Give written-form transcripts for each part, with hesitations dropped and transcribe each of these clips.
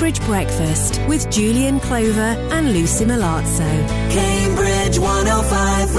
Cambridge Breakfast with Julian Clover and Lucy Milazzo. Cambridge 105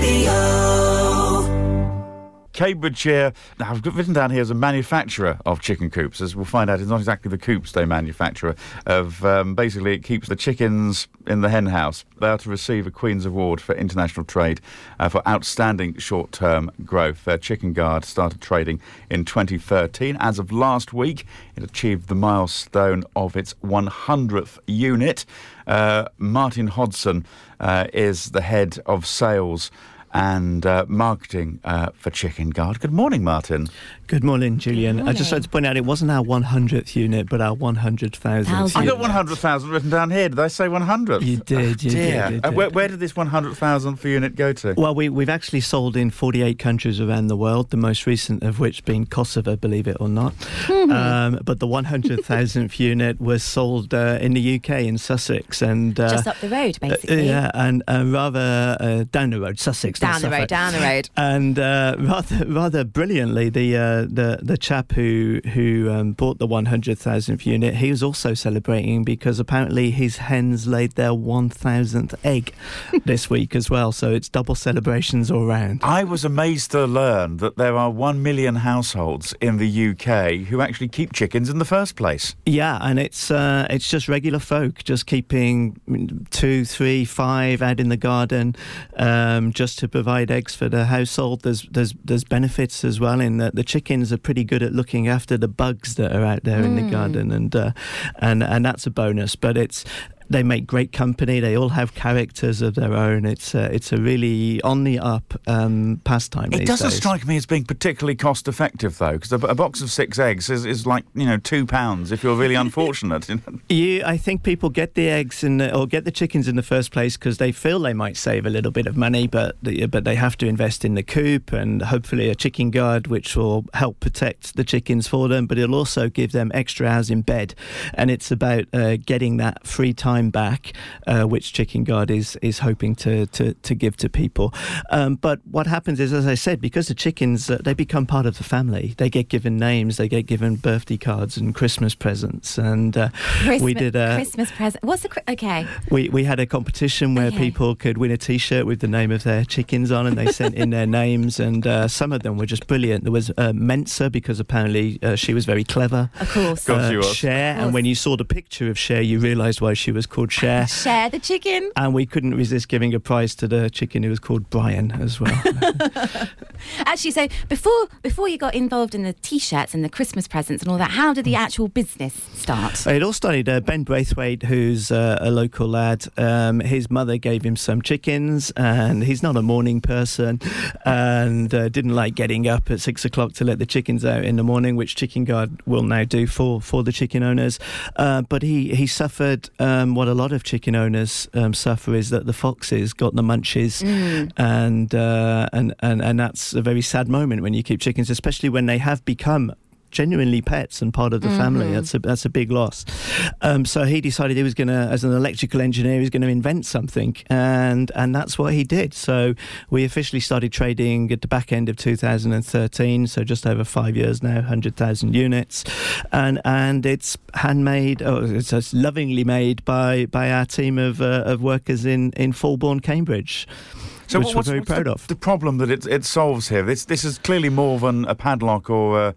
Radio. Cambridgeshire, now I've written down here as a manufacturer of chicken coops. As we'll find out, it's not exactly the coops they manufacture. Basically, it keeps the chickens in the hen house. They are to receive a Queen's Award for International Trade for outstanding short-term growth. Their Chicken Guard started trading in 2013. As of last week, it achieved the milestone of its 100th unit. Martin Hodson is the head of sales and marketing for Chicken Guard. Good morning, Martin. Good morning, Julian. Good morning. I just like to point out it wasn't our 100th unit, but our 100,000th. I got 100,000 written down here. Did I say 100th? You did, you did. Where did this 100,000th unit go to? Well, we've actually sold in 48 countries around the world, the most recent of which being Kosovo, believe it or not. But the 100,000th unit was sold in the UK, in Sussex. And just up the road, basically. Yeah, and rather down the road, Sussex. Down the road. And rather brilliantly, the chap who bought the 100,000th unit, he was also celebrating because apparently his hens laid their 1,000th egg this week as well. So it's double celebrations all round. I was amazed to learn that there are 1 million households in the UK who actually keep chickens in the first place. Yeah, and it's just regular folk just keeping 2, 3, 5 out in the garden just to provide eggs for the household. There's benefits as well in that the chickens are pretty good at looking after the bugs that are out there in the garden, and that's a bonus. But they make great company. They all have characters of their own. It's a really on the up pastime. It doesn't strike me as being particularly cost effective though, because a box of 6 eggs is like £2 if you're really unfortunate. I think people get the eggs or get the chickens in the first place because they feel they might save a little bit of money, but they have to invest in the coop and hopefully a chicken guard which will help protect the chickens for them. But it'll also give them extra hours in bed, and it's about getting that free time back, which Chicken Guard is hoping to give to people. But what happens is, as I said, because the chickens they become part of the family. They get given names, they get given birthday cards and Christmas presents, and we did a Christmas present. What's the okay? We had a competition where people could win a T-shirt with the name of their chickens on, and they sent in their names, and some of them were just brilliant. There was Mensa, because apparently she was very clever. Of course. Cher, and when you saw the picture of Cher, you realised why she was called Cher. Cher the chicken. And we couldn't resist giving a prize to the chicken who was called Brian as well. Actually, so before you got involved in the T-shirts and the Christmas presents and all that, how did the actual business start? It all started, Ben Braithwaite, who's a local lad, his mother gave him some chickens, and he's not a morning person, and didn't like getting up at 6 o'clock to let the chickens out in the morning, which Chicken Guard will now do for the chicken owners. But he suffered what a lot of chicken owners suffer, is that the foxes got the munchies, and that's a very sad moment when you keep chickens, especially when they have become genuinely pets and part of the family. That's a big loss. So he decided he was going to, as an electrical engineer, he was going to invent something, and that's what he did. So we officially started trading at the back end of 2013, so just over 5 years now, 100,000 units, and it's handmade. It's lovingly made by our team of workers in Fulbourn, Cambridge. So which we're very proud of. The problem that it solves here? This is clearly more than a padlock or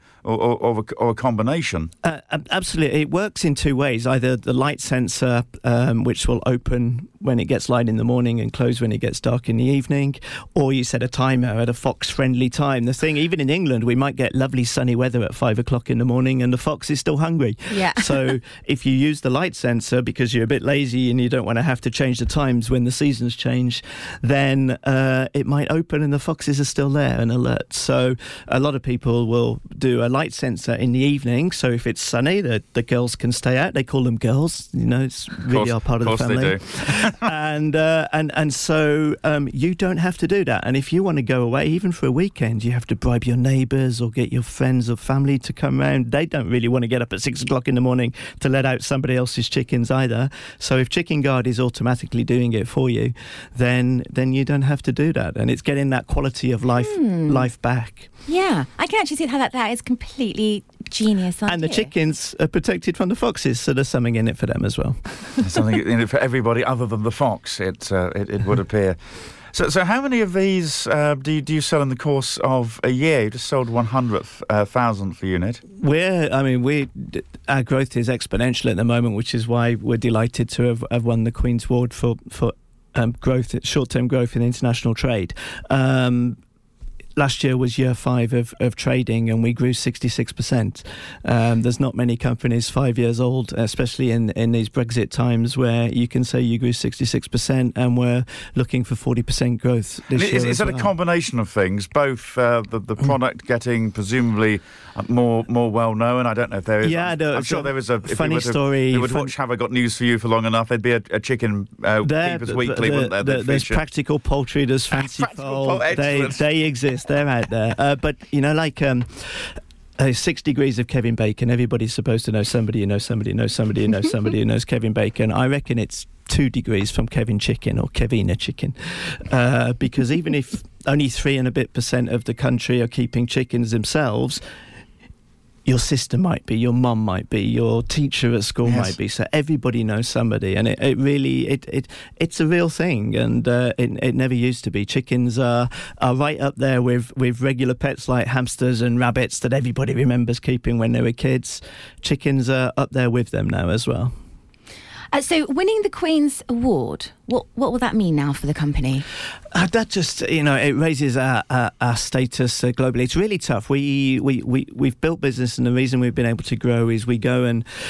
a combination. Absolutely, it works in two ways. Either the light sensor, which will open when it gets light in the morning and close when it gets dark in the evening, or you set a timer at a fox-friendly time. The thing, even in England, we might get lovely sunny weather at 5 o'clock in the morning, and the fox is still hungry. Yeah. So if you use the light sensor because you're a bit lazy and you don't want to have to change the times when the seasons change, then it might open and the foxes are still there and alert. So a lot of people will do a light sensor in the evening, so if it's sunny, the girls can stay out. They call them girls, it's really our part of the family. Of course they do. and so you don't have to do that. And if you want to go away, even for a weekend, you have to bribe your neighbours or get your friends or family to come round. They don't really want to get up at 6 o'clock in the morning to let out somebody else's chickens either. So if Chicken Guard is automatically doing it for you, then you don't have to do that, and it's getting that quality of life back. Yeah, I can actually see how that is completely genius idea. And the chickens are protected from the foxes, so there's something in it for them as well. There's something in it for everybody other than the fox, it would appear. So how many of these do you sell in the course of a year? You just sold 100,000th unit. Our growth is exponential at the moment, which is why we're delighted to have won the Queen's Award for short-term growth in international trade. Last year was year 5 of trading, and we grew 66%. There's not many companies 5 years old, especially in these Brexit times, where you can say you grew 66%, and we're looking for 40% growth this year. Is that a combination of things? Both the product getting presumably more well known. I don't know if there is. Yeah, no, I'm sure there is a funny story. They would watch Have I Got News for You for long enough. There'd be a chicken Keepers Weekly, wouldn't there? There's Practical Poultry. There's Fancy Fowl. They exist. They're out there. But 6 degrees of Kevin Bacon. Everybody's supposed to know somebody who knows somebody who knows somebody who knows somebody who knows Kevin Bacon. I reckon it's 2 degrees from Kevin Chicken or Kevina Chicken, because even if only 3% and a bit of the country are keeping chickens themselves, your sister might be, your mum might be, your teacher at school might be. So everybody knows somebody, and it really it's a real thing, and it never used to be. Chickens are right up there with regular pets like hamsters and rabbits that everybody remembers keeping when they were kids. Chickens are up there with them now as well. So winning the Queen's Award, what will that mean now for the company? That just, it raises our status globally. It's really tough. We've built business, and the reason we've been able to grow is we go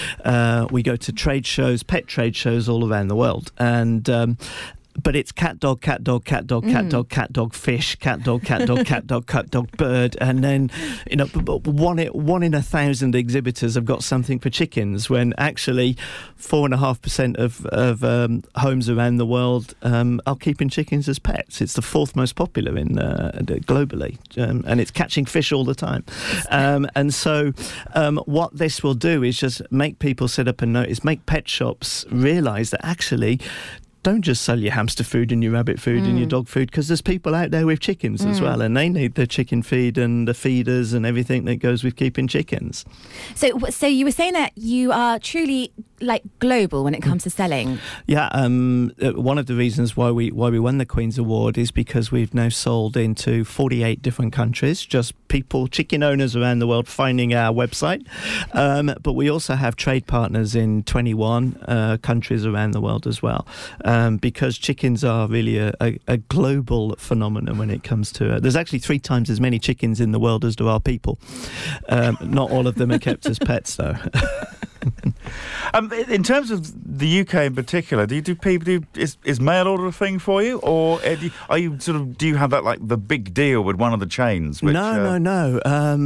to trade shows, pet trade shows all around the world, and but it's cat dog, cat dog, cat dog, cat dog, cat dog, fish, cat dog, cat dog, cat dog, cat dog, bird, and then one in 1,000 exhibitors have got something for chickens, when actually 4.5% of homes around the world are keeping chickens as pets. It's the 4th most popular in globally, and it's catching fish all the time. And so what this will do is just make people sit up and notice, make pet shops realise that actually, don't just sell your hamster food and your rabbit food and your dog food, because there's people out there with chickens as well, and they need the chicken feed and the feeders and everything that goes with keeping chickens. So you were saying that you are truly global when it comes to selling. Yeah, one of the reasons why we won the Queen's Award is because we've now sold into 48 different countries, just chicken owners around the world finding our website. But we also have trade partners in 21 countries around the world as well. Because chickens are really a global phenomenon when it comes to there's actually 3 times as many chickens in the world as there are people. Not all of them are kept as pets, though. In terms of the UK in particular, is mail order a thing for you, or do you have that the big deal with one of the chains? Which, No.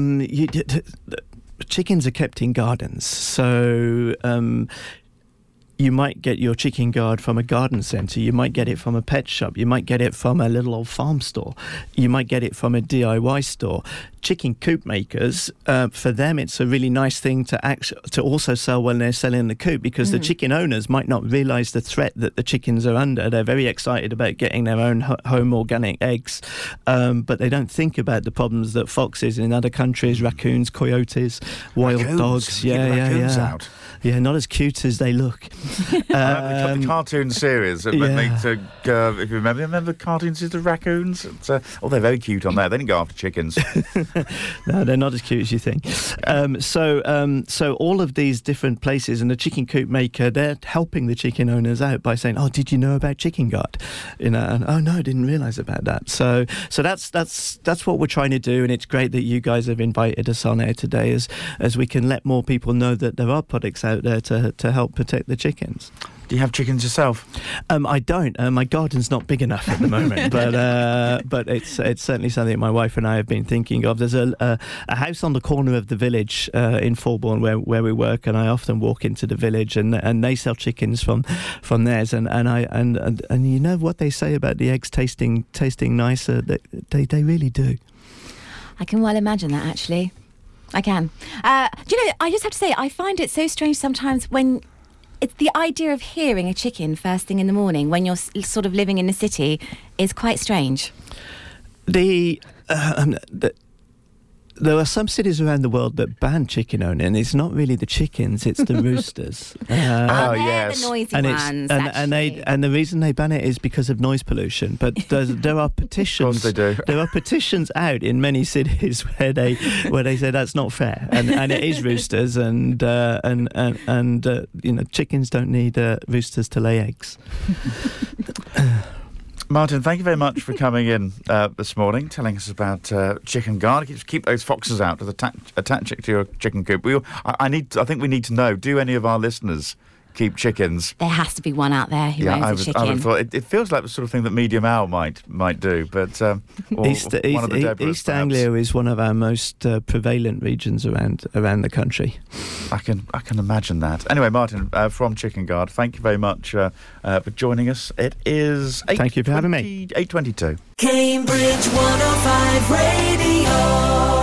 Chickens are kept in gardens, so. You might get your chicken guard from a garden centre, you might get it from a pet shop, you might get it from a little old farm store, you might get it from a DIY store. Chicken coop makers, for them it's a really nice thing to also sell when they're selling the coop, because the chicken owners might not realise the threat that the chickens are under. They're very excited about getting their own home organic eggs, but they don't think about the problems that foxes in other countries, raccoons, coyotes, wild dogs. Out. Yeah, not as cute as they look. The cartoon series. If you remember the cartoon series of raccoons? They're very cute on there. They didn't go after chickens. No, they're not as cute as you think. So all of these different places, and the chicken coop maker, they're helping the chicken owners out by saying, "Oh, did you know about Chicken Guard?" And "Oh no, I didn't realise about that." So that's what we're trying to do, and it's great that you guys have invited us on air today, as we can let more people know that there are products out there to help protect the chickens. Do you have chickens yourself? I don't. My garden's not big enough at the moment, but it's certainly something my wife and I have been thinking of. There's a house on the corner of the village in Fulbourn where we work, and I often walk into the village, and they sell chickens from theirs, and you know what they say about the eggs tasting nicer? They really do. I can well imagine that, actually. I can. I just have to say, I find it so strange sometimes when it's the idea of hearing a chicken first thing in the morning when you're sort of living in the city is quite strange. There are some cities around the world that ban chicken owning, and it's not really the chickens, it's the roosters. They're yes. the noisy and ones, and the reason they ban it is because of noise pollution. But there are petitions. Of course they do. There are petitions out in many cities where they say that's not fair, and it is roosters, and chickens don't need roosters to lay eggs. Martin, thank you very much for coming in this morning, telling us about chicken guard. Keep those foxes out, attach it to your chicken coop. I think we need to know, do any of our listeners keep chickens? There has to be one out there who owns a chicken. I would have thought it feels like the sort of thing that Medium Owl might do, but East Anglia is one of our most prevalent regions around the country. I can imagine that. Anyway, Martin from Chicken Guard, thank you very much for joining us. It is 8:22. Thank you for having me. 8:22. Cambridge 105 Radio.